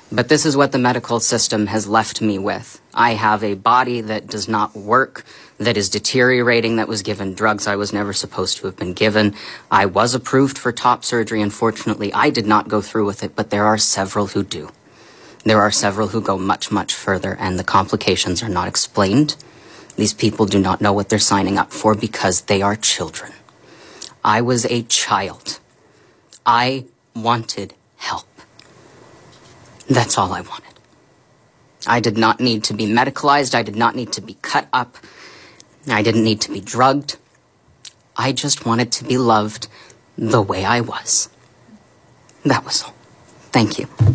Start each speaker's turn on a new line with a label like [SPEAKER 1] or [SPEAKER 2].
[SPEAKER 1] But this is what the medical system has left me with. I have a body that does not work, that is deteriorating, that was given drugs I was never supposed to have been given. I was approved for top surgery. Unfortunately, I did not go through with it, but there are several who do. There are several who go much, much further, and the complications are not explained. These people do not know what they're signing up for because they are children. I was a child. I wanted help. That's all I wanted. I did not need to be medicalized. I did not need to be cut up. I didn't need to be drugged. I just wanted to be loved the way I was. That was all. Thank you.